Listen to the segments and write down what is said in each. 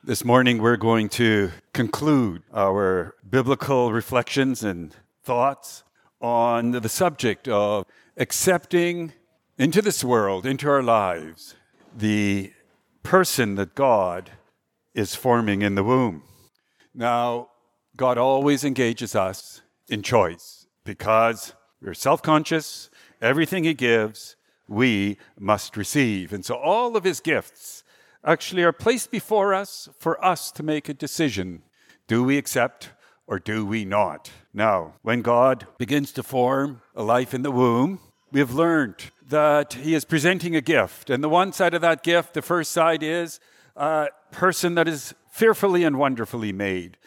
This morning we're going to conclude our biblical reflections and thoughts on the subject of accepting into this world, into our lives, the person that God is forming in the womb. Now, God always engages us in choice because we're self-conscious. Everything He gives, we must receive. And so all of His gifts actually are placed before us for us to make a decision. Do we accept or do we not? Now, when God begins to form a life in the womb, we have learned that He is presenting a gift. And the one side of that gift, the first side is a person that is fearfully and wonderfully made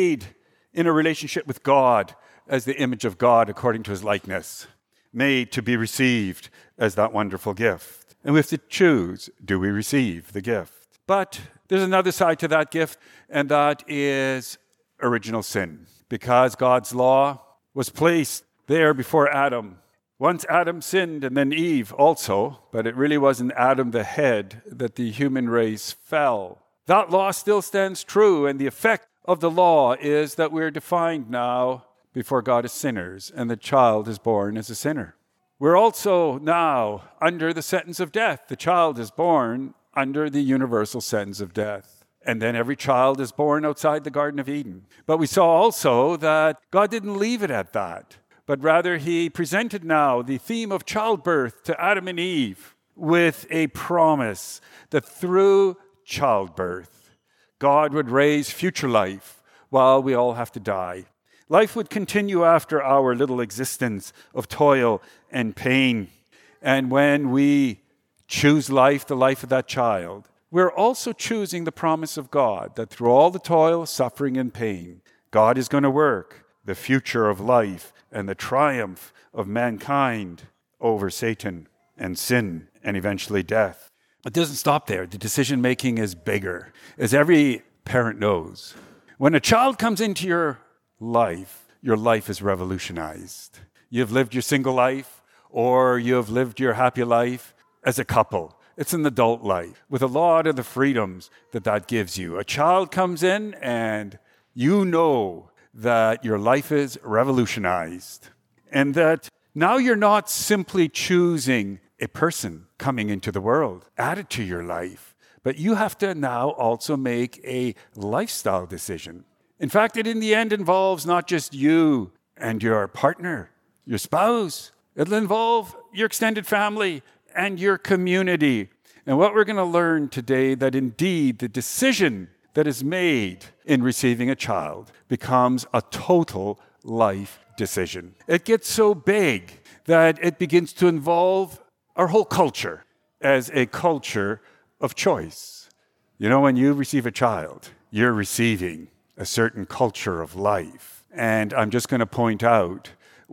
in a relationship with God as the image of God according to His likeness, made to be received as that wonderful gift. And we have to choose, do we receive the gift? But there's another side to that gift, and that is original sin. Because God's law was placed there before Adam. Once Adam sinned, and then Eve also, but it really wasn't Adam the head that the human race fell. That law still stands true, and the effect of the law is that we're defined now before God as sinners, and the child is born as a sinner. We're also now under the sentence of death. The child is born under the universal sentence of death. And then every child is born outside the Garden of Eden. But we saw also that God didn't leave it at that, but rather He presented now the theme of childbirth to Adam and Eve with a promise that through childbirth, God would raise future life while we all have to die. Life would continue after our little existence of toil and pain. And when we choose life, the life of that child, we're also choosing the promise of God that through all the toil, suffering, and pain, God is going to work the future of life and the triumph of mankind over Satan and sin and eventually death. It doesn't stop there. The decision-making is bigger. As every parent knows, when a child comes into your life is revolutionized. You've lived your single life, or you've lived your happy life as a couple. It's an adult life with a lot of the freedoms that gives you. A child comes in and you know that your life is revolutionized and that now you're not simply choosing a person coming into the world, added to your life, but you have to now also make a lifestyle decision. In fact, it in the end involves not just you and your partner, your spouse. It'll involve your extended family and your community. And what we're going to learn today, that indeed the decision that is made in receiving a child becomes a total life decision. It gets so big that it begins to involve our whole culture as a culture of choice. You know, when you receive a child, you're receiving a certain culture of life. And I'm just going to point out,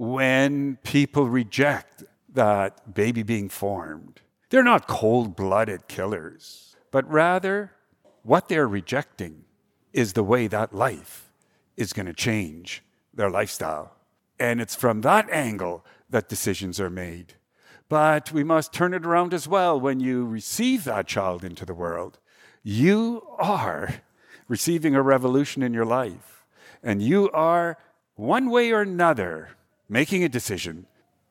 when people reject that baby being formed, they're not cold-blooded killers, but rather what they're rejecting is the way that life is going to change their lifestyle. And it's from that angle that decisions are made. But we must turn it around as well. When you receive that child into the world, you are receiving a revolution in your life. And you are, one way or another, making a decision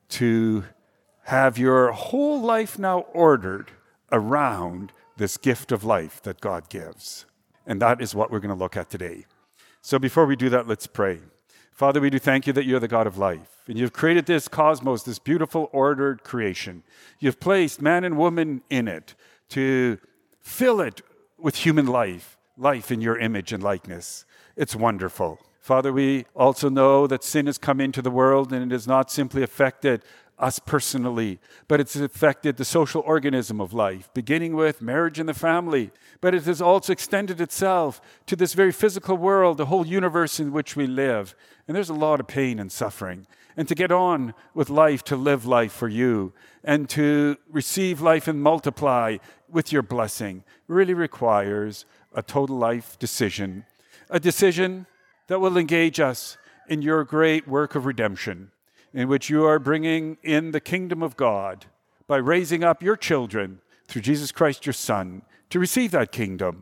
to have your whole life now ordered around this gift of life that God gives. And that is what we're going to look at today. So before we do that, let's pray. Father, we do thank You that You're the God of life. And You've created this cosmos, this beautiful ordered creation. You've placed man and woman in it to fill it with human life in Your image and likeness. It's wonderful. Father, we also know that sin has come into the world and it has not simply affected us personally, but it's affected the social organism of life, beginning with marriage and the family. But it has also extended itself to this very physical world, the whole universe in which we live. And there's a lot of pain and suffering. And to get on with life, to live life for You, and to receive life and multiply with Your blessing really requires a total life decision, a decision that will engage us in Your great work of redemption, in which You are bringing in the kingdom of God by raising up Your children through Jesus Christ, Your Son, to receive that kingdom,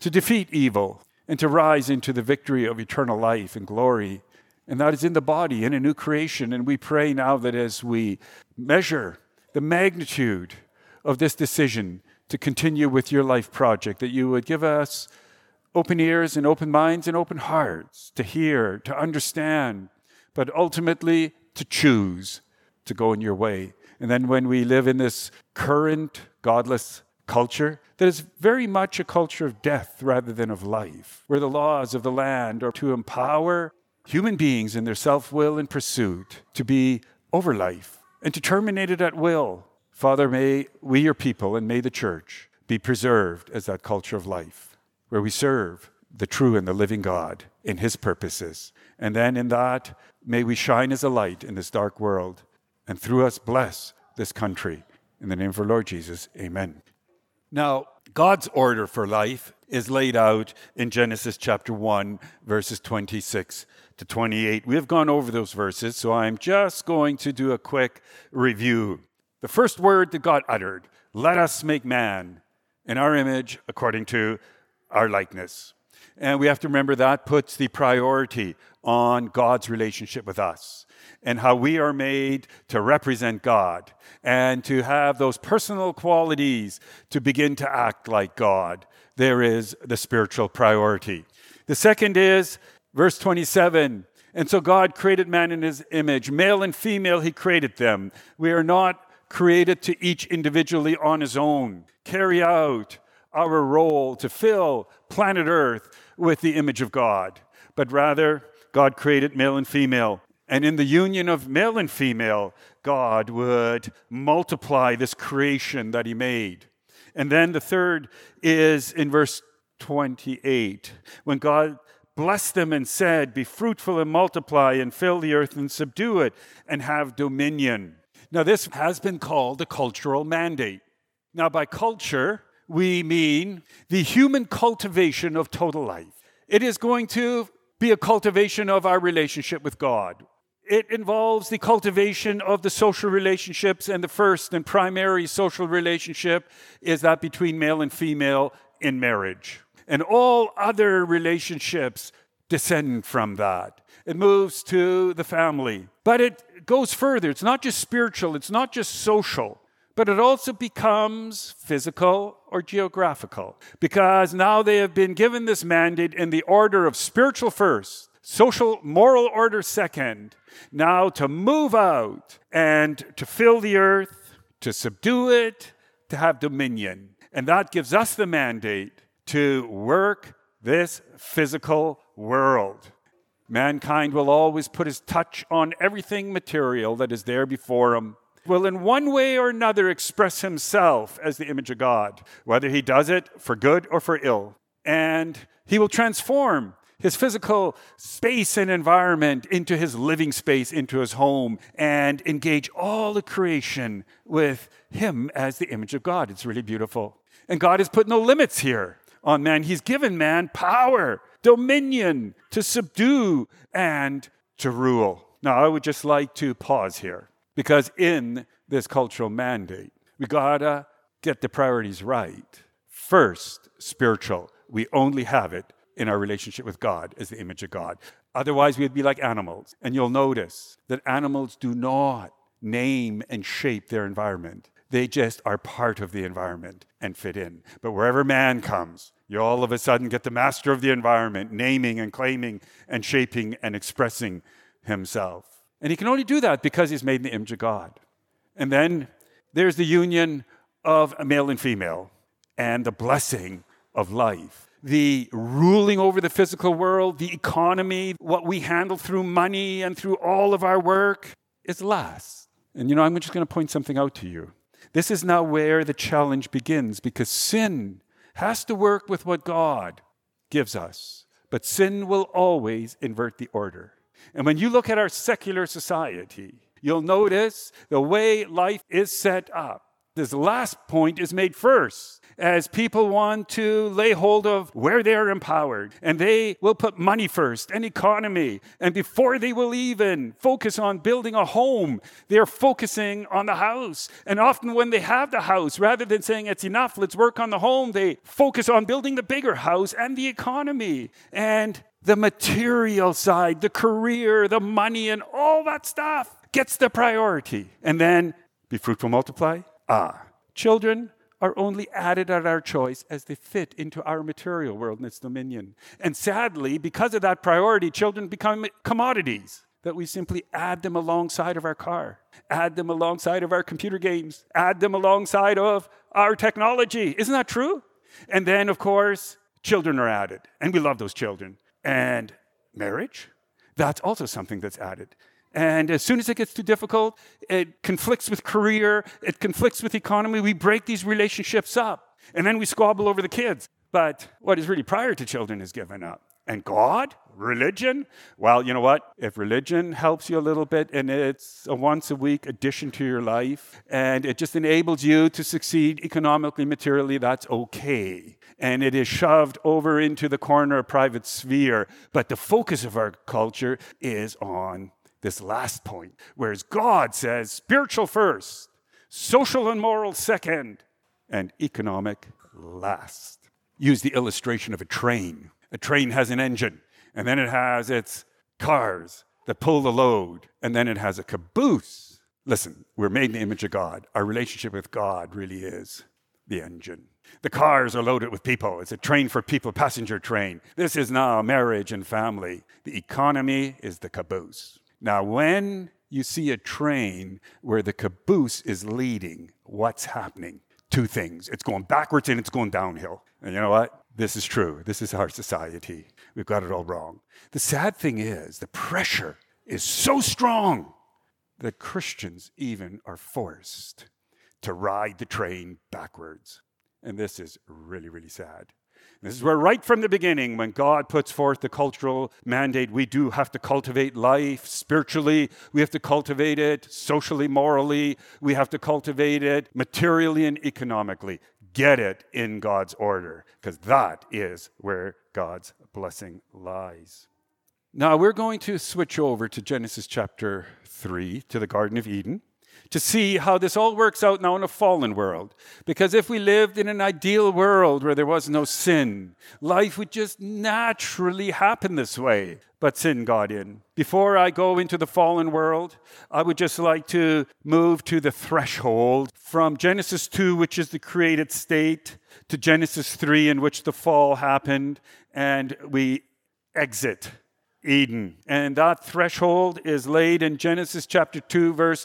to defeat evil and to rise into the victory of eternal life and glory. And that is in the body, in a new creation. And we pray now that as we measure the magnitude of this decision to continue with your life project, that you would give us open ears and open minds and open hearts to hear, to understand, but ultimately to choose to go in your way. And then when we live in this current godless culture that is very much a culture of death rather than of life, where the laws of the land are to empower human beings in their self-will and pursuit to be over life and to terminate it at will. Father, may we, your people, and may the church be preserved as that culture of life, where we serve the true and the living God in his purposes. And then in that, may we shine as a light in this dark world, and through us bless this country. In the name of our Lord Jesus, amen. Now, God's order for life is laid out in Genesis chapter 1, verses 26 to 28. We have gone over those verses, so I'm just going to do a quick review. The first word that God uttered, let us make man in our image according to our likeness. And we have to remember that puts the priority on God's relationship with us and how we are made to represent God and to have those personal qualities to begin to act like God. There is the spiritual priority. The second is verse 27. And so God created man in his image. Male and female, he created them. We are not created to each individually on his own carry out our role to fill planet Earth with the image of God. But rather, God created male and female. And in the union of male and female, God would multiply this creation that he made. And then the third is in verse 28, when God blessed them and said, be fruitful and multiply and fill the earth and subdue it and have dominion. Now, this has been called a cultural mandate. Now, by culture, we mean the human cultivation of total life. It is going to be a cultivation of our relationship with God. It involves the cultivation of the social relationships, and the first and primary social relationship is that between male and female in marriage. And all other relationships descend from that. It moves to the family. But it goes further. It's not just spiritual. It's not just social. But it also becomes physical or geographical. Because now they have been given this mandate in the order of spiritual first, social, moral order second, now to move out and to fill the earth, to subdue it, to have dominion. And that gives us the mandate to work this physical world. Mankind will always put his touch on everything material that is there before him. Will in one way or another express himself as the image of God, whether he does it for good or for ill. And he will transform his physical space and environment into his living space, into his home, and engage all the creation with him as the image of God. It's really beautiful. And God has put no limits here on man. He's given man power, dominion to subdue and to rule. Now, I would just like to pause here. Because in this cultural mandate, we gotta get the priorities right. First, spiritual. We only have it in our relationship with God as the image of God. Otherwise, we'd be like animals. And you'll notice that animals do not name and shape their environment. They just are part of the environment and fit in. But wherever man comes, you all of a sudden get the master of the environment, naming and claiming and shaping and expressing himself. And he can only do that because he's made in the image of God. And then there's the union of a male and female and the blessing of life. The ruling over the physical world, the economy, what we handle through money and through all of our work is last. And I'm just going to point something out to you. This is now where the challenge begins, because sin has to work with what God gives us. But sin will always invert the order. And when you look at our secular society, you'll notice the way life is set up This last point is made first, as people want to lay hold of where they are empowered, and they will put money first and economy. And before they will even focus on building a home, they're focusing on the house. And often when they have the house, rather than saying it's enough, let's work on the home, they focus on building the bigger house and the economy and the material side, the career, the money, and all that stuff gets the priority. And then be fruitful, multiply. Children are only added at our choice as they fit into our material world and its dominion. And sadly, because of that priority, children become commodities that we simply add them alongside of our car, add them alongside of our computer games, add them alongside of our technology. Isn't that true? And then, of course, children are added, and we love those children. And marriage, that's also something that's added. And as soon as it gets too difficult, it conflicts with career, it conflicts with economy, we break these relationships up. And then we squabble over the kids. But what is really prior to children is given up. And God? Religion? Well, you know what? If religion helps you a little bit and it's a once-a-week addition to your life and it just enables you to succeed economically, materially, that's okay. And it is shoved over into the corner private sphere. But the focus of our culture is on this last point, whereas God says spiritual first, social and moral second, and economic last. Use the illustration of a train. A train has an engine, and then it has its cars that pull the load, and then it has a caboose. Listen, we're made in the image of God. Our relationship with God really is the engine. The cars are loaded with people. It's a train for people, passenger train. This is now marriage and family. The economy is the caboose. Now, when you see a train where the caboose is leading, what's happening? Two things. It's going backwards and it's going downhill. And you know what? This is true. This is our society. We've got it all wrong. The sad thing is the pressure is so strong that Christians even are forced to ride the train backwards. And this is really, really sad. This is where right from the beginning, when God puts forth the cultural mandate, we do have to cultivate life spiritually. We have to cultivate it socially, morally. We have to cultivate it materially and economically. Get it in God's order, because that is where God's blessing lies. Now, we're going to switch over to Genesis chapter 3, to the Garden of Eden, to see how this all works out now in a fallen world. Because if we lived in an ideal world where there was no sin, life would just naturally happen this way. But sin got in. Before I go into the fallen world, I would just like to move to the threshold from Genesis 2, which is the created state, to Genesis 3, in which the fall happened, and we exit Eden. And that threshold is laid in Genesis chapter 2, verse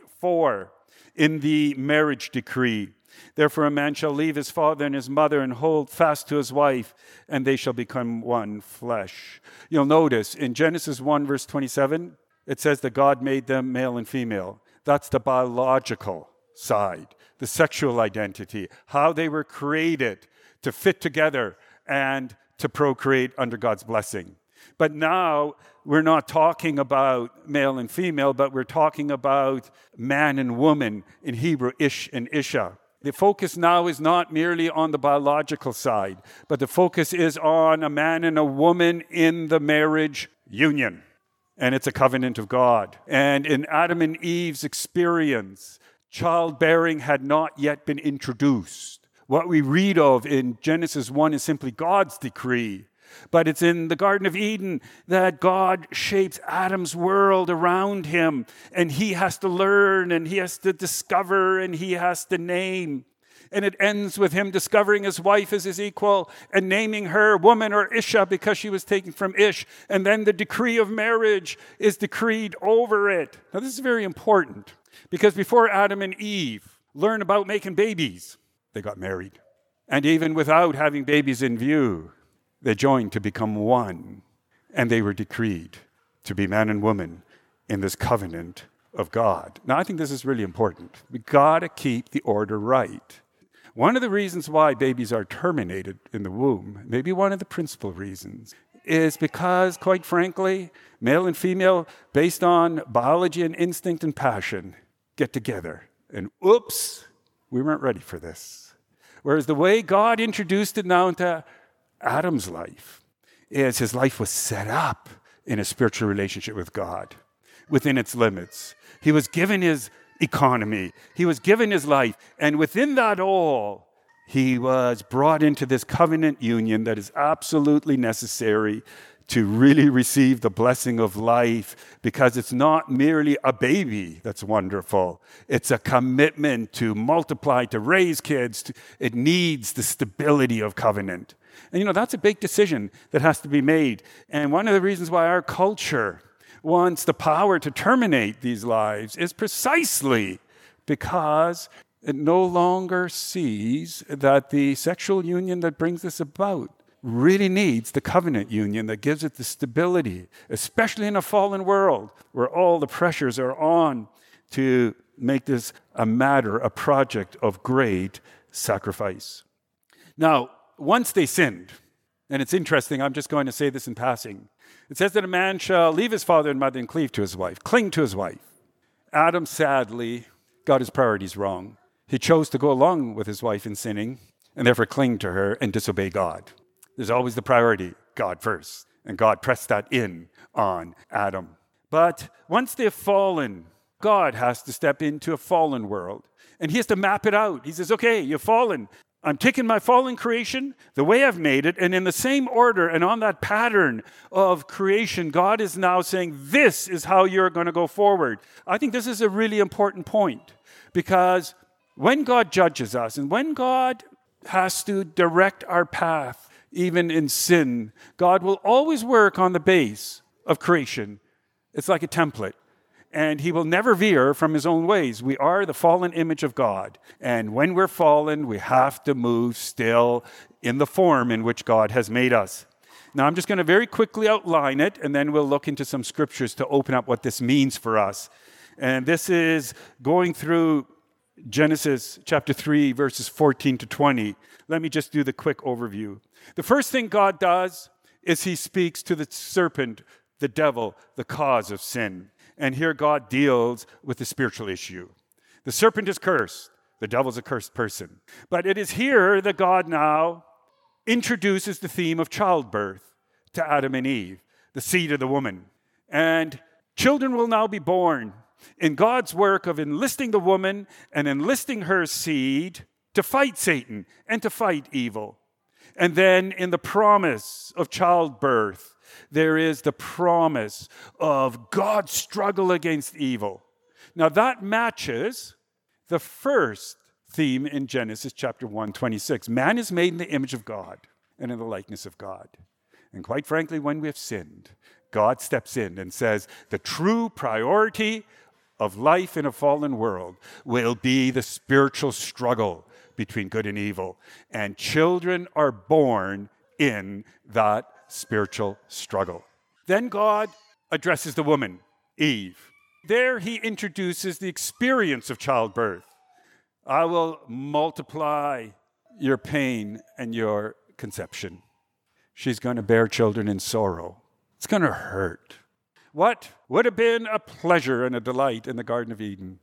24, in the marriage decree. Therefore a man shall leave his father and his mother and hold fast to his wife, and they shall become one flesh. You'll notice in Genesis 1, verse 27, it says that God made them male and female. That's the biological side, the sexual identity, how they were created to fit together and to procreate under God's blessing. But now we're not talking about male and female, but we're talking about man and woman, in Hebrew, Ish and Isha. The focus now is not merely on the biological side, but the focus is on a man and a woman in the marriage union. And it's a covenant of God. And in Adam and Eve's experience, childbearing had not yet been introduced. What we read of in Genesis 1 is simply God's decree. But it's in the Garden of Eden that God shapes Adam's world around him. And he has to learn, and he has to discover, and he has to name. And it ends with him discovering his wife as his equal and naming her woman, or Isha, because she was taken from Ish. And then the decree of marriage is decreed over it. Now this is very important, because before Adam and Eve learn about making babies, they got married. And even without having babies in view, they joined to become one, and they were decreed to be man and woman in this covenant of God. Now, I think this is really important. We got to keep the order right. One of the reasons why babies are terminated in the womb, maybe one of the principal reasons, is because, quite frankly, male and female, based on biology and instinct and passion, get together. And oops, We weren't ready for this. Whereas the way God introduced it now into Adam's life is his life was set up in a spiritual relationship with God within its limits. He was given his economy. He was given his life. And within that all, he was brought into this covenant union that is absolutely necessary to really receive the blessing of life, because it's not merely a baby that's wonderful. It's a commitment to multiply, to raise kids. It needs the stability of covenant. And that's a big decision that has to be made. And one of the reasons why our culture wants the power to terminate these lives is precisely because it no longer sees that the sexual union that brings this about really needs the covenant union that gives it the stability, especially in a fallen world where all the pressures are on to make this a project of great sacrifice. Now, once they sinned, and it's interesting, I'm just going to say this in passing. It says that a man shall leave his father and mother and cling to his wife. Adam sadly got his priorities wrong. He chose to go along with his wife in sinning and therefore cling to her and disobey God. There's always the priority, God first. And God pressed that in on Adam. But once they've fallen, God has to step into a fallen world. And he has to map it out. He says, okay, you've fallen. I'm taking my fallen creation, the way I've made it, and in the same order and on that pattern of creation, God is now saying, this is how you're going to go forward. I think this is a really important point, because when God judges us and when God has to direct our path, even in sin, God will always work on the base of creation. It's like a template. And he will never veer from his own ways. We are the fallen image of God. And when we're fallen, we have to move still in the form in which God has made us. Now, I'm just going to very quickly outline it, and then we'll look into some scriptures to open up what this means for us. And this is going through Genesis chapter 3, verses 14 to 20. Let me just do the quick overview. The first thing God does is he speaks to the serpent, the devil, the cause of sin. And here God deals with the spiritual issue. The serpent is cursed. The devil's a cursed person. But it is here that God now introduces the theme of childbirth to Adam and Eve, the seed of the woman. And children will now be born in God's work of enlisting the woman and enlisting her seed to fight Satan and to fight evil. And then in the promise of childbirth, there is the promise of God's struggle against evil. Now that matches the first theme in Genesis chapter 1:26. Man is made in the image of God and in the likeness of God. And quite frankly, when we have sinned, God steps in and says, the true priority of life in a fallen world will be the spiritual struggle between good and evil. And children are born in that spiritual struggle. Then God addresses the woman, Eve. There he introduces the experience of childbirth. I will multiply your pain and your conception. She's going to bear children in sorrow. It's going to hurt. What would have been a pleasure and a delight in the Garden of Eden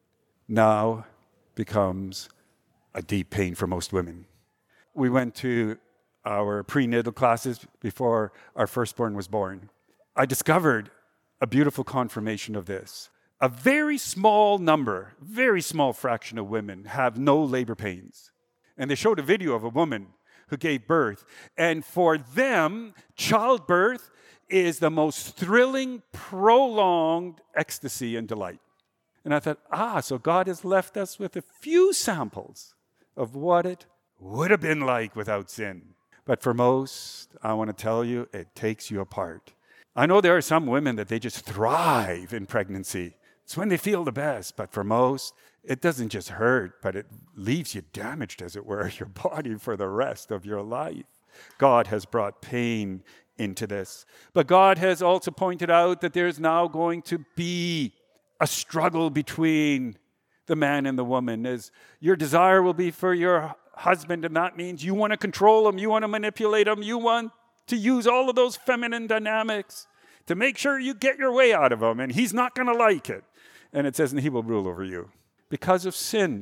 now becomes a deep pain for most women. We went to our prenatal classes before our firstborn was born. I discovered a beautiful confirmation of this. A very small number, very small fraction of women have no labor pains. And they showed a video of a woman who gave birth. And for them, childbirth is the most thrilling, prolonged ecstasy and delight. And I thought, so God has left us with a few samples of what it would have been like without sin. But for most, I want to tell you, it takes you apart. I know there are some women that they just thrive in pregnancy. It's when they feel the best. But for most, it doesn't just hurt, but it leaves you damaged, as it were, your body for the rest of your life. God has brought pain into this. But God has also pointed out that there's now going to be a struggle between the man and the woman. As your desire will be for your husband, and that means you want to control him, you want to manipulate him, you want to use all of those feminine dynamics to make sure you get your way out of him, and he's not going to like it. And it says, and he will rule over you. Because of sin,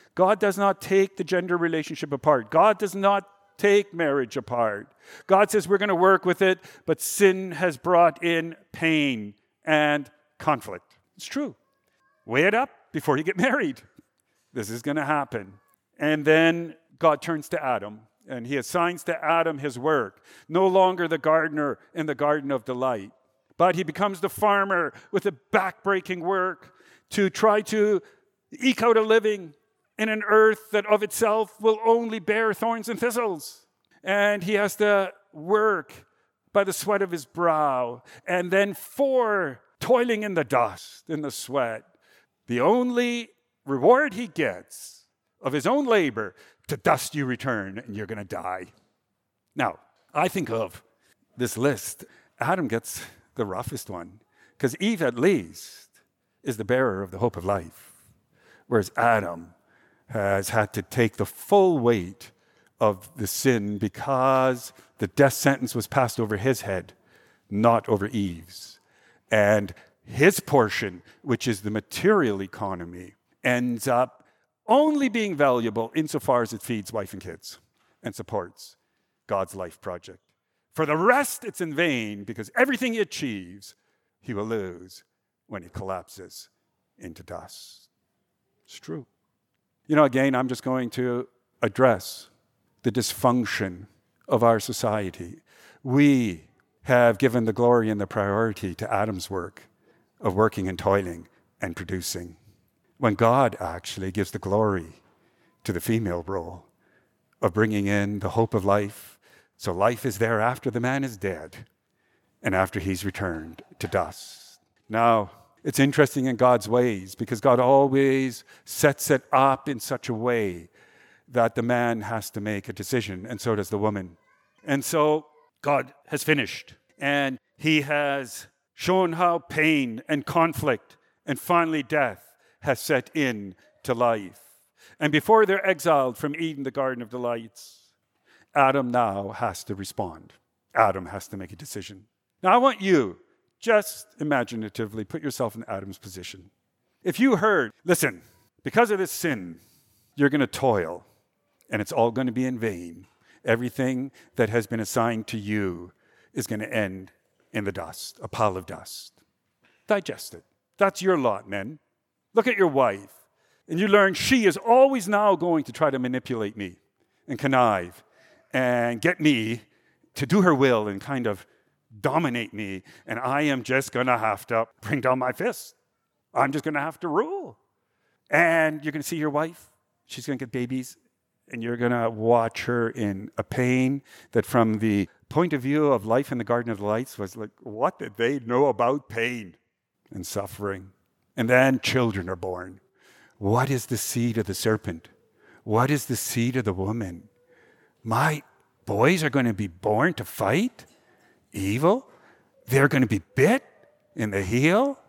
God does not take the gender relationship apart. God does not take marriage apart. God says we're going to work with it, but sin has brought in pain and conflict. It's true. Weigh it up before you get married. This is going to happen. And then God turns to Adam, and he assigns to Adam his work. No longer the gardener in the garden of delight, but he becomes the farmer with the backbreaking work to try to eke out a living in an earth that of itself will only bear thorns and thistles. And he has to work by the sweat of his brow. And then for toiling in the dust, in the sweat, the only reward he gets of his own labor, to dust you return and you're going to die. Now, I think of this list. Adam gets the roughest one because Eve at least is the bearer of the hope of life, whereas Adam has had to take the full weight of the sin because the death sentence was passed over his head, not over Eve's. And his portion, which is the material economy, ends up only being valuable insofar as it feeds wife and kids and supports God's life project. For the rest, it's in vain because everything he achieves, he will lose when he collapses into dust. It's true. Again, I'm just going to address the dysfunction of our society. We have given the glory and the priority to Adam's work of working and toiling and producing, when God actually gives the glory to the female role of bringing in the hope of life. So life is there after the man is dead and after he's returned to dust. Now, it's interesting in God's ways because God always sets it up in such a way that the man has to make a decision, and so does the woman. And so God has finished, and he has shown how pain and conflict and finally death has set in to life. And before they're exiled from Eden, the Garden of Delights, Adam now has to respond. Adam has to make a decision. Now I want you, just imaginatively, put yourself in Adam's position. If you heard, listen, because of this sin, you're going to toil, and it's all going to be in vain. Everything that has been assigned to you is going to end in the dust, a pile of dust. Digest it. That's your lot, men. Look at your wife, and you learn she is always now going to try to manipulate me and connive and get me to do her will and kind of dominate me, and I am just going to have to bring down my fist. I'm just going to have to rule. And you're going to see your wife. She's going to get babies, and you're going to watch her in a pain that from the point of view of life in the Garden of Delights was like, what did they know about pain and suffering? And then children are born. What is the seed of the serpent? What is the seed of the woman? My boys are going to be born to fight evil? They're going to be bit in the heel?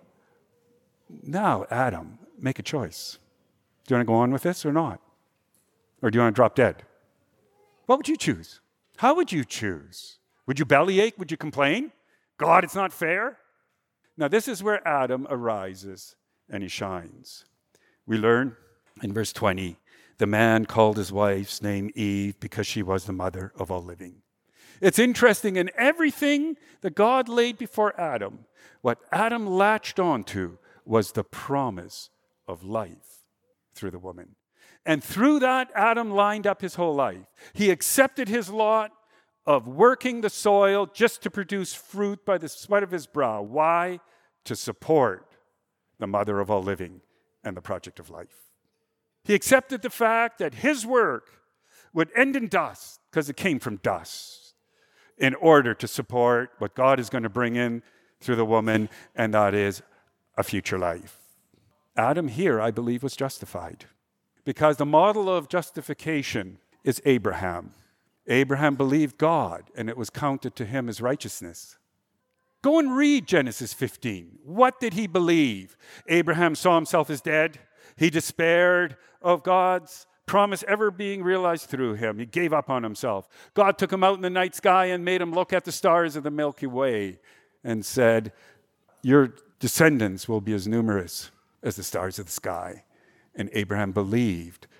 Now, Adam, make a choice. Do you want to go on with this or not? Or do you want to drop dead? What would you choose? How would you choose? Would you bellyache? Would you complain? God, it's not fair? Now, this is where Adam arises and he shines. We learn in verse 20, the man called his wife's name Eve because she was the mother of all living. It's interesting, in everything that God laid before Adam, what Adam latched onto was the promise of life through the woman. And through that, Adam lined up his whole life. He accepted his lot of working the soil just to produce fruit by the sweat of his brow. Why? To support the mother of all living and the project of life. He accepted the fact that his work would end in dust because it came from dust in order to support what God is going to bring in through the woman, and that is a future life. Adam here, I believe, was justified because the model of justification is Abraham. Abraham believed God, and it was counted to him as righteousness. Go and read Genesis 15. What did he believe? Abraham saw himself as dead. He despaired of God's promise ever being realized through him. He gave up on himself. God took him out in the night sky and made him look at the stars of the Milky Way and said, your descendants will be as numerous as the stars of the sky. And Abraham believed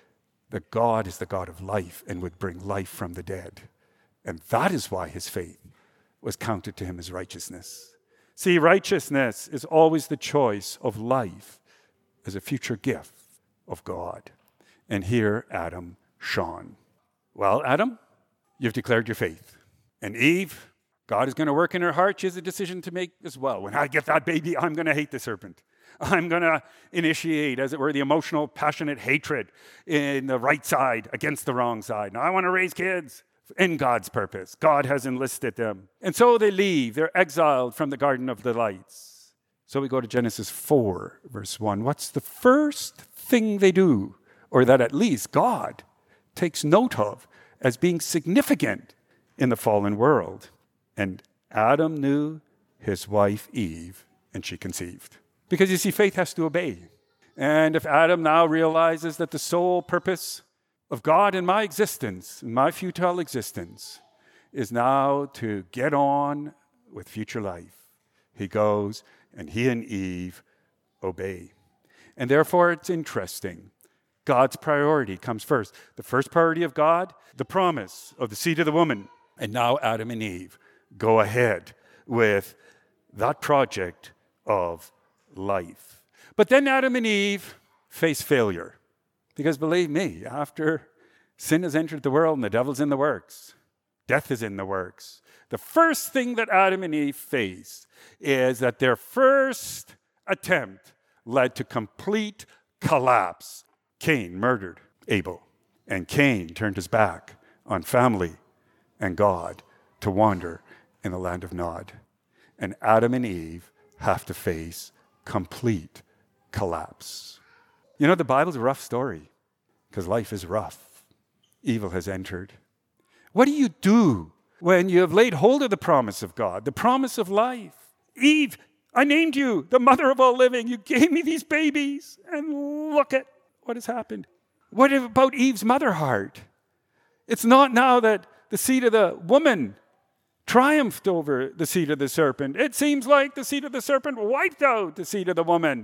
that God is the God of life and would bring life from the dead. And that is why his faith was counted to him as righteousness. See, righteousness is always the choice of life as a future gift of God. And here Adam shone. Well, Adam, you've declared your faith. And Eve, God is going to work in her heart. She has a decision to make as well. When I get that baby, I'm going to hate the serpent. I'm going to initiate, as it were, the emotional, passionate hatred in the right side against the wrong side. Now, I want to raise kids in God's purpose. God has enlisted them. And so they leave. They're exiled from the Garden of Delights. So we go to Genesis 4, verse 1. What's the first thing they do, or that at least God takes note of as being significant in the fallen world? And Adam knew his wife Eve, and she conceived. Because you see, faith has to obey. And if Adam now realizes that the sole purpose of God in my existence, in my futile existence, is now to get on with future life, he goes and he and Eve obey. And therefore, it's interesting. God's priority comes first. The first priority of God, the promise of the seed of the woman. And now Adam and Eve go ahead with that project of life. But then Adam and Eve face failure. Because believe me, after sin has entered the world and the devil's in the works, death is in the works, the first thing that Adam and Eve face is that their first attempt led to complete collapse. Cain murdered Abel, and Cain turned his back on family and God to wander in the land of Nod. And Adam and Eve have to face complete collapse. You know, the Bible's a rough story because life is rough. Evil has entered. What do you do when you have laid hold of the promise of God, the promise of life? Eve, I named you the mother of all living. You gave me these babies, and look at what has happened. What about Eve's mother heart? It's not now that the seed of the woman triumphed over the seed of the serpent. It seems like the seed of the serpent wiped out the seed of the woman.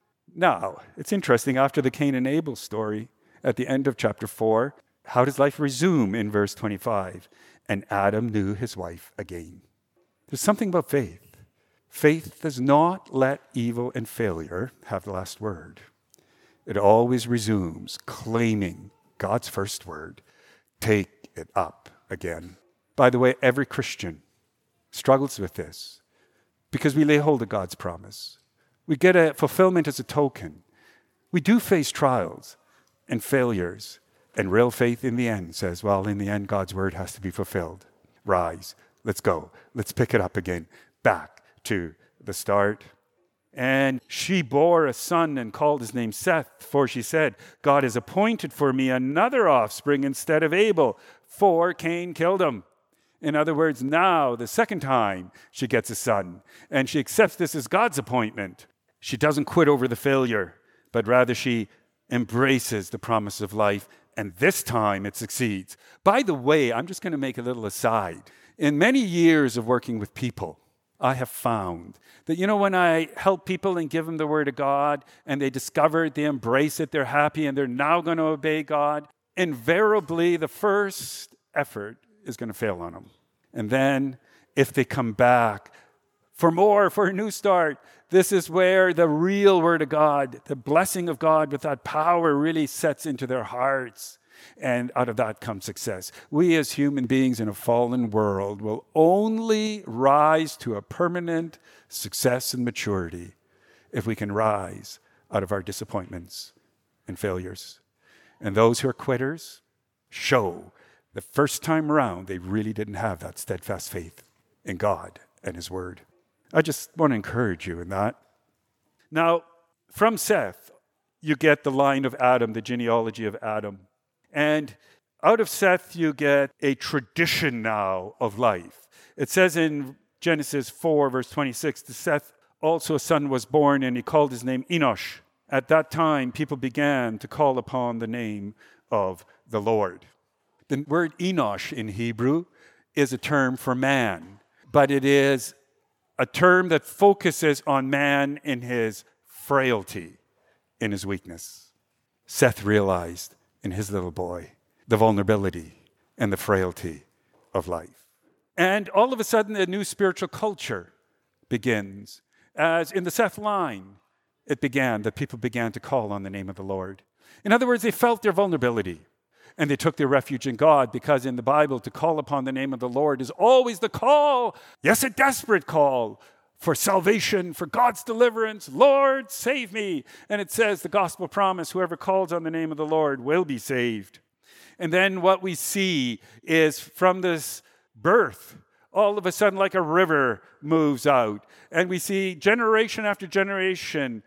Now, it's interesting, after the Cain and Abel story, at the end of chapter 4, how does life resume in verse 25? And Adam knew his wife again. There's something about faith. Faith does not let evil and failure have the last word. It always resumes, claiming God's first word. Take it up again. By the way, every Christian struggles with this because we lay hold of God's promise. We get a fulfillment as a token. We do face trials and failures, and real faith in the end says, well, in the end, God's word has to be fulfilled. Rise, let's go. Let's pick it up again, back to the start. And she bore a son and called his name Seth, for she said, God has appointed for me another offspring instead of Abel, for Cain killed him. In other words, now, the second time, she gets a son, and she accepts this as God's appointment. She doesn't quit over the failure, but rather she embraces the promise of life, and this time it succeeds. By the way, I'm just going to make a little aside. In many years of working with people, I have found that, when I help people and give them the word of God, and they discover it, they embrace it, they're happy, and they're now going to obey God, invariably the first effort is going to fail on them. And then if they come back for more, for a new start, this is where the real word of God, the blessing of God with that power really sets into their hearts. And out of that comes success. We as human beings in a fallen world will only rise to a permanent success and maturity if we can rise out of our disappointments and failures. And those who are quitters show the first time around they really didn't have that steadfast faith in God and his word. I just want to encourage you in that. Now, from Seth, you get the line of Adam, the genealogy of Adam. And out of Seth, you get a tradition now of life. It says in Genesis 4, verse 26, to Seth also a son was born, and he called his name Enosh. At that time, people began to call upon the name of the Lord. The word Enosh in Hebrew is a term for man, but it is a term that focuses on man in his frailty, in his weakness. Seth realized in his little boy, the vulnerability and the frailty of life. And all of a sudden, a new spiritual culture begins. As in the Seth line, it began that people began to call on the name of the Lord. In other words, they felt their vulnerability and they took their refuge in God, because in the Bible, to call upon the name of the Lord is always the call, yes, a desperate call for salvation, for God's deliverance. Lord, save me. And it says, the gospel promise, whoever calls on the name of the Lord will be saved. And then what we see is from this birth, all of a sudden like a river moves out. And we see generation after generation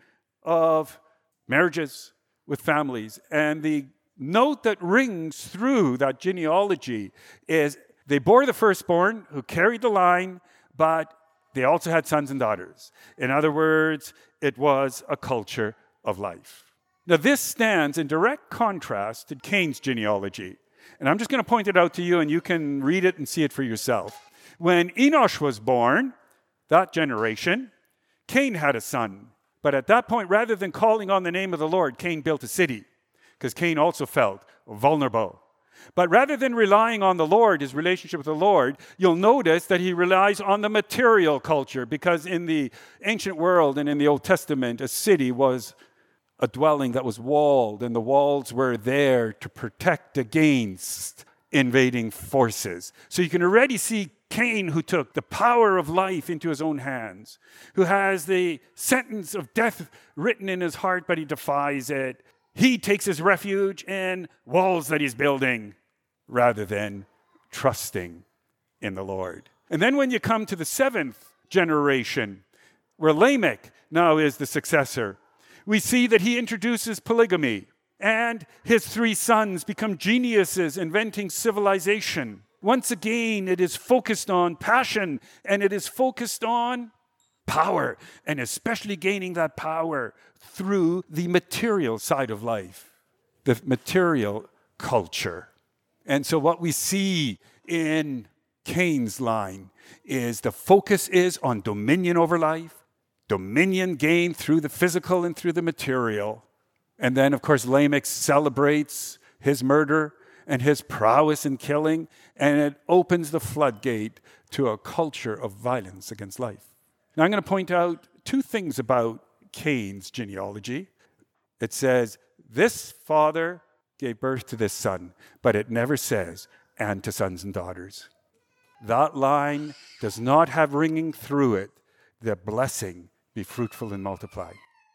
of marriages with families. And the note that rings through that genealogy is they bore the firstborn who carried the line, but they also had sons and daughters. In other words, it was a culture of life. Now, this stands in direct contrast to Cain's genealogy. And I'm just going to point it out to you, and you can read it and see it for yourself. When Enosh was born, that generation, Cain had a son. But at that point, rather than calling on the name of the Lord, Cain built a city, because Cain also felt vulnerable. But rather than relying on the Lord, his relationship with the Lord, you'll notice that he relies on the material culture, because in the ancient world and in the Old Testament, a city was a dwelling that was walled, and the walls were there to protect against invading forces. So you can already see Cain, who took the power of life into his own hands, who has the sentence of death written in his heart, but he defies it. He takes his refuge in walls that he's building rather than trusting in the Lord. And then when you come to the seventh generation, where Lamech now is the successor, we see that he introduces polygamy, and his three sons become geniuses inventing civilization. Once again, it is focused on passion, and it is focused on power, and especially gaining that power through the material side of life, the material culture. And so what we see in Cain's line is the focus is on dominion over life, dominion gained through the physical and through the material. And then, of course, Lamech celebrates his murder and his prowess in killing, and it opens the floodgate to a culture of violence against life. Now, I'm going to point out two things about Cain's genealogy. It says, this father gave birth to this son, but it never says, and to sons and daughters. That line does not have ringing through it the blessing, be fruitful and multiply.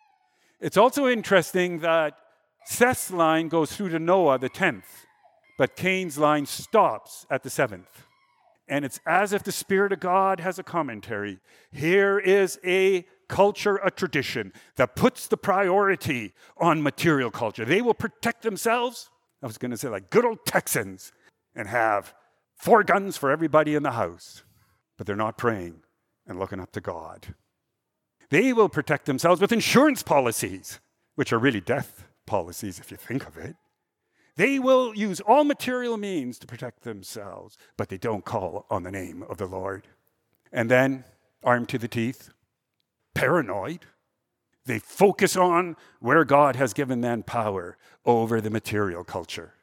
It's also interesting that Seth's line goes through to Noah, the 10th, but Cain's line stops at the 7th. And it's as if the Spirit of God has a commentary. Here is a culture, a tradition that puts the priority on material culture. They will protect themselves, I was going to say like good old Texans, and have 4 guns for everybody in the house. But they're not praying and looking up to God. They will protect themselves with insurance policies, which are really death policies if you think of it. They will use all material means to protect themselves, but they don't call on the name of the Lord. And then, armed to the teeth, paranoid, they focus on where God has given them power over the material culture.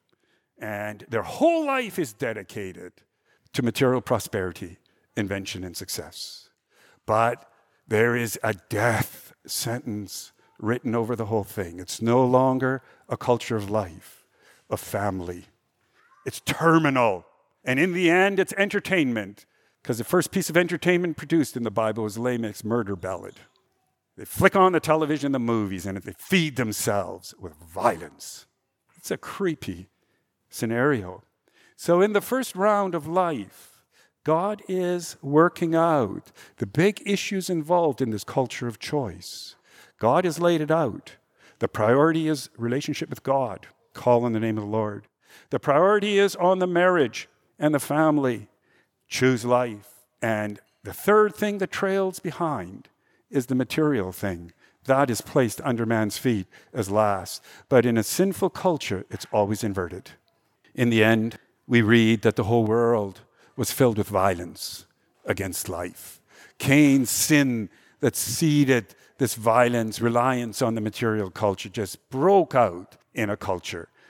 And their whole life is dedicated to material prosperity, invention, and success. But there is a death sentence written over the whole thing. It's no longer a culture of life, of family. It's terminal. And in the end, it's entertainment, because the first piece of entertainment produced in the Bible was Lamech's murder ballad. They flick on the television, the movies, and they feed themselves with violence. It's a creepy scenario. So in the first round of life, God is working out the big issues involved in this culture of choice. God has laid it out. The priority is relationship with God. Call on the name of the Lord. The priority is on the marriage and the family. Choose life. And the third thing that trails behind is the material thing. That is placed under man's feet as last. But in a sinful culture, it's always inverted. In the end, we read that the whole world was filled with violence against life. Cain's sin that seeded this violence, reliance on the material culture, just broke out in a culture.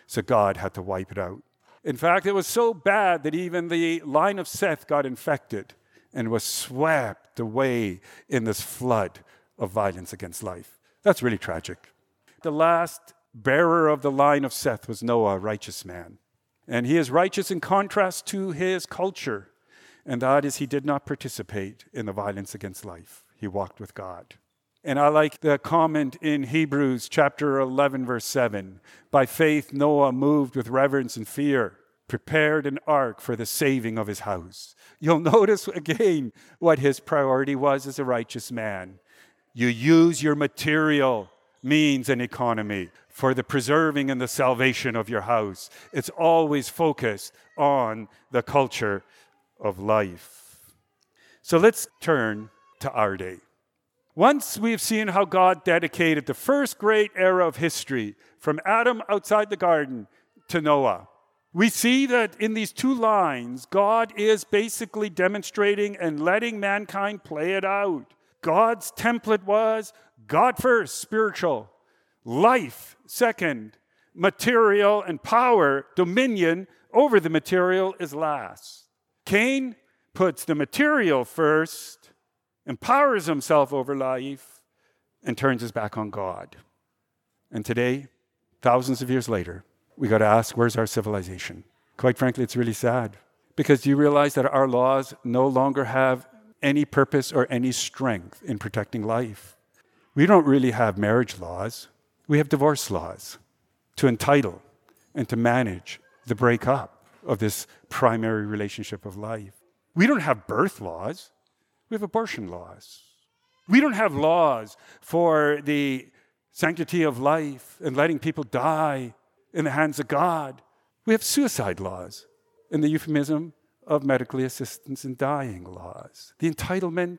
So God had to wipe it out. In fact, it was so bad that even the line of Seth got infected and was swept away in this flood of violence against life. That's really tragic. The last bearer of the line of Seth was Noah, a righteous man. And he is righteous in contrast to his culture. And that is, he did not participate in the violence against life. He walked with God. And I like the comment in Hebrews chapter 11, verse 7. By faith, Noah, moved with reverence and fear, prepared an ark for the saving of his house. You'll notice again what his priority was as a righteous man. You use your material means and economy for the preserving and the salvation of your house. It's always focused on the culture of life. So let's turn to our day. Once we've seen how God dedicated the first great era of history from Adam outside the garden to Noah, we see that in these two lines, God is basically demonstrating and letting mankind play it out. God's template was God first, spiritual, life second, material and power, dominion over the material is last. Cain puts the material first, empowers himself over life, and turns his back on God. And today, thousands of years later, we got to ask, where's our civilization? Quite frankly, it's really sad. Because you realize that our laws no longer have any purpose or any strength in protecting life. We don't really have marriage laws. We have divorce laws to entitle and to manage the breakup of this primary relationship of life. We don't have birth laws. We have abortion laws. We don't have laws for the sanctity of life and letting people die in the hands of God. We have suicide laws and the euphemism of medically assistance in dying laws. The entitlement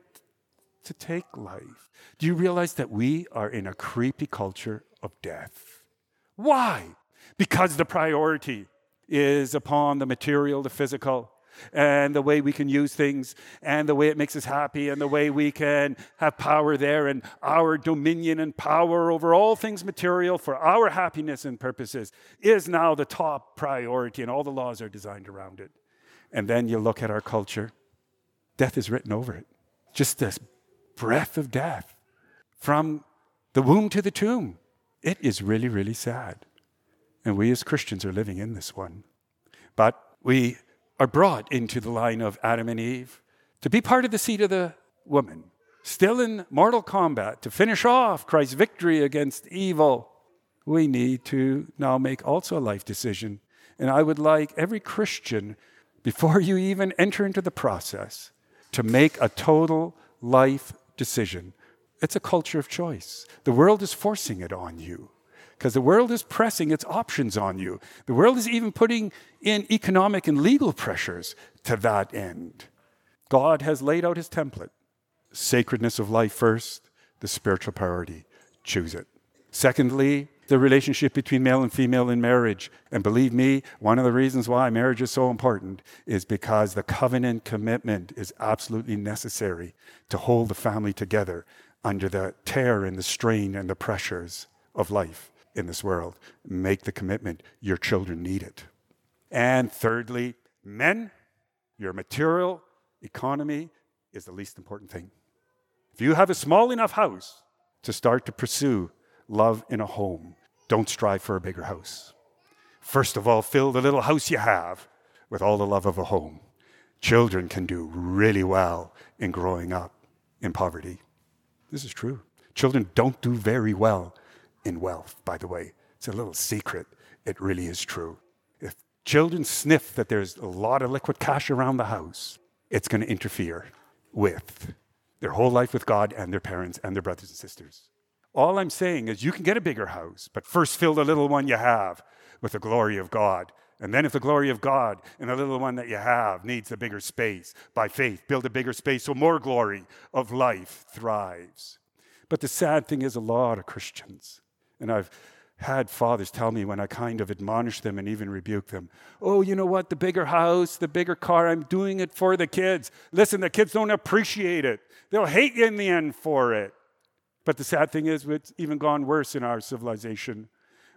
to take life. Do you realize that we are in a creepy culture of death? Why? Because the priority is upon the material, the physical, and the way we can use things, and the way it makes us happy, and the way we can have power there, and our dominion and power over all things material for our happiness and purposes is now the top priority, and all the laws are designed around it. And then you look at our culture, death is written over it. Just this breath of death from the womb to the tomb. It is really, really sad. And we as Christians are living in this one. But we are brought into the line of Adam and Eve to be part of the seed of the woman, still in mortal combat, to finish off Christ's victory against evil. We need to now make also a life decision. And I would like every Christian, before you even enter into the process, to make a total life decision. It's a culture of choice. The world is forcing it on you because the world is pressing its options on you. The world is even putting in economic and legal pressures to that end. God has laid out his template. Sacredness of life first, the spiritual priority. Choose it. Secondly, the relationship between male and female in marriage. And believe me, one of the reasons why marriage is so important is because the covenant commitment is absolutely necessary to hold the family together under the tear and the strain and the pressures of life in this world. Make the commitment. Your children need it. And thirdly, men, your material economy is the least important thing. If you have a small enough house to start to pursue love in a home, don't strive for a bigger house. First of all, fill the little house you have with all the love of a home. Children can do really well in growing up in poverty. This is true. Children don't do very well in wealth, by the way. It's a little secret. It really is true. If children sniff that there's a lot of liquid cash around the house, it's going to interfere with their whole life with God and their parents and their brothers and sisters. All I'm saying is you can get a bigger house, but first fill the little one you have with the glory of God. And then if the glory of God and the little one that you have needs a bigger space, by faith, build a bigger space so more glory of life thrives. But the sad thing is a lot of Christians, and I've had fathers tell me when I kind of admonish them and even rebuke them, oh, you know what, the bigger house, the bigger car, I'm doing it for the kids. Listen, the kids don't appreciate it. They'll hate you in the end for it. But the sad thing is, it's even gone worse in our civilization,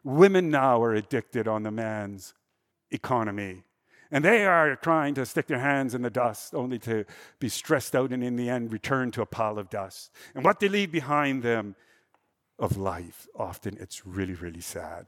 Women now are addicted on the man's economy. And they are trying to stick their hands in the dust only to be stressed out and in the end return to a pile of dust. And what they leave behind them of life, often it's really, really sad.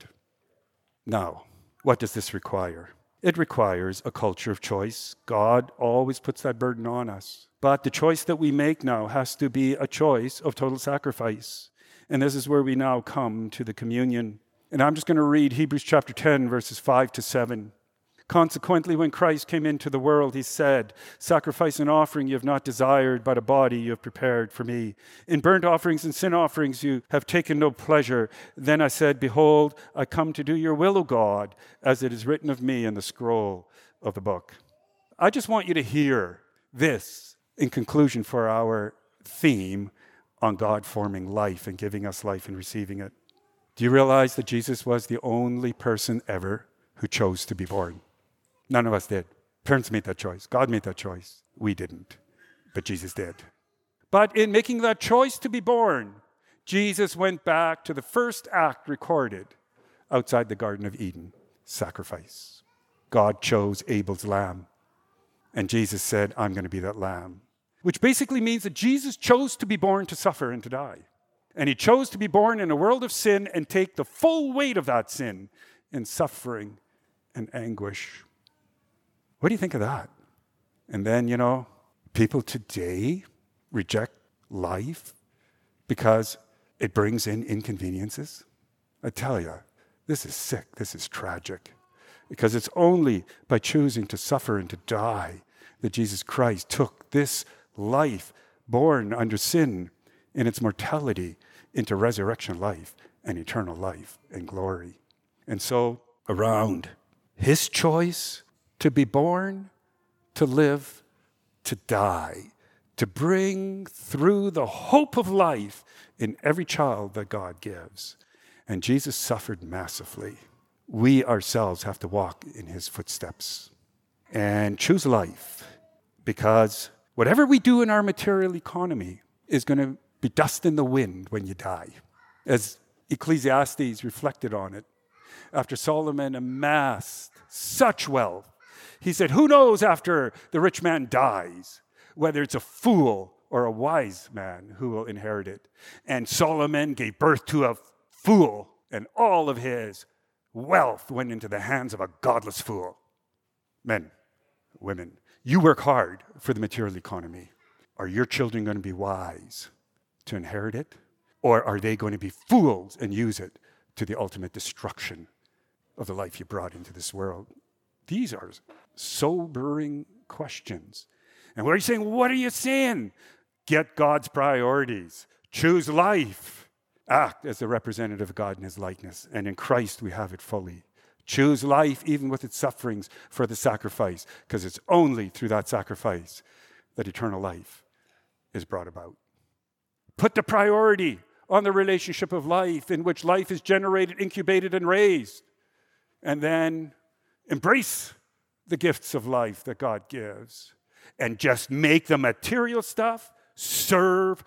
Now, what does this require? It requires a culture of choice. God always puts that burden on us. But the choice that we make now has to be a choice of total sacrifice. And this is where we now come to the communion. And I'm just going to read Hebrews chapter 10, verses 5 to 7. Consequently, when Christ came into the world, he said, "Sacrifice and offering you have not desired, but a body you have prepared for me. In burnt offerings and sin offerings you have taken no pleasure. Then I said, Behold, I come to do your will, O God, as it is written of me in the scroll of the book." I just want you to hear this in conclusion for our theme on God forming life and giving us life and receiving it. Do you realize that Jesus was the only person ever who chose to be born? None of us did. Parents made that choice. God made that choice. We didn't, but Jesus did. But in making that choice to be born, Jesus went back to the first act recorded outside the Garden of Eden, sacrifice. God chose Abel's lamb, and Jesus said, "I'm going to be that lamb," which basically means that Jesus chose to be born to suffer and to die. And he chose to be born in a world of sin and take the full weight of that sin in suffering and anguish. What do you think of that? And then, people today reject life because it brings in inconveniences. I tell you, this is sick. This is tragic. Because it's only by choosing to suffer and to die that Jesus Christ took this life born under sin in its mortality into resurrection life and eternal life and glory. And so around his choice to be born, to live, to die, to bring through the hope of life in every child that God gives. And Jesus suffered massively. We ourselves have to walk in his footsteps and choose life, because whatever we do in our material economy is going to be dust in the wind when you die. As Ecclesiastes reflected on it, after Solomon amassed such wealth, he said, "Who knows after the rich man dies, whether it's a fool or a wise man who will inherit it?" And Solomon gave birth to a fool, and all of his wealth went into the hands of a godless fool. Men, women, you work hard for the material economy. Are your children going to be wise to inherit it? Or are they going to be fools and use it to the ultimate destruction of the life you brought into this world? These are sobering questions. And what are you saying? What are you saying? Get God's priorities. Choose life. Act as the representative of God in his likeness. And in Christ we have it fully. Choose life even with its sufferings for the sacrifice, because it's only through that sacrifice that eternal life is brought about. Put the priority on the relationship of life, in which life is generated, incubated, and raised. And then embrace the gifts of life that God gives. And just make the material stuff serve.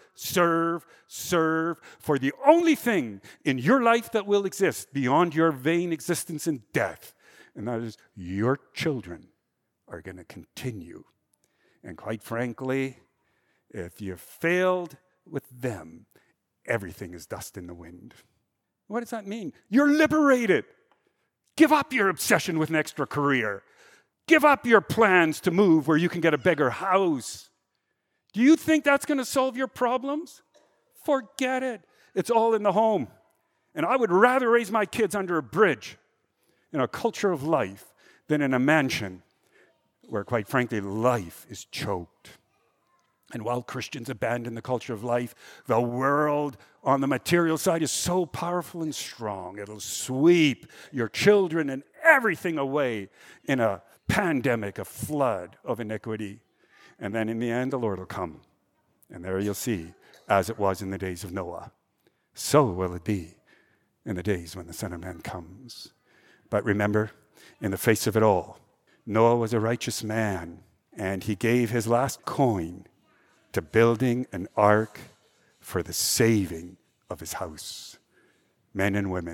For the only thing in your life that will exist beyond your vain existence in death. And that is, your children are going to continue. And quite frankly, if you failed with them, everything is dust in the wind. What does that mean? You're liberated. Give up your obsession with an extra career. Give up your plans to move where you can get a bigger house. Do you think that's going to solve your problems? Forget it. It's all in the home. And I would rather raise my kids under a bridge in a culture of life than in a mansion where, quite frankly, life is choked. And while Christians abandon the culture of life, the world on the material side is so powerful and strong. It'll sweep your children and everything away in a pandemic, a flood of iniquity. And then in the end, the Lord will come. And there you'll see, as it was in the days of Noah, so will it be in the days when the Son of Man comes. But remember, in the face of it all, Noah was a righteous man, and he gave his last coin to building an ark for the saving of his house. Men and women,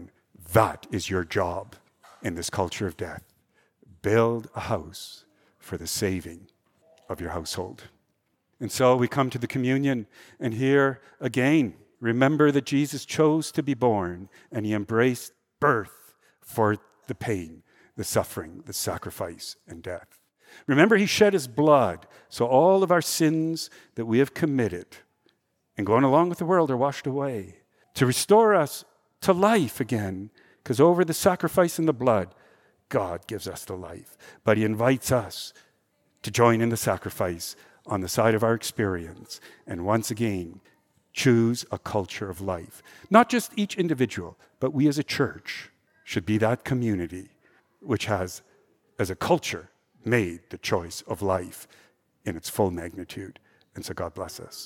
That is your job in this culture of death. Build a house for the saving of your household. And so we come to the communion, and here again, remember that Jesus chose to be born, and he embraced birth for the pain, the suffering, the sacrifice, and death. Remember, he shed his blood, so all of our sins that we have committed and going along with the world are washed away, to restore us to life again, because over the sacrifice and the blood, God gives us the life. But he invites us to join in the sacrifice on the side of our experience, and once again, choose a culture of life. Not just each individual, but we as a church should be that community which has, as a culture, made the choice of life in its full magnitude. And so God bless us.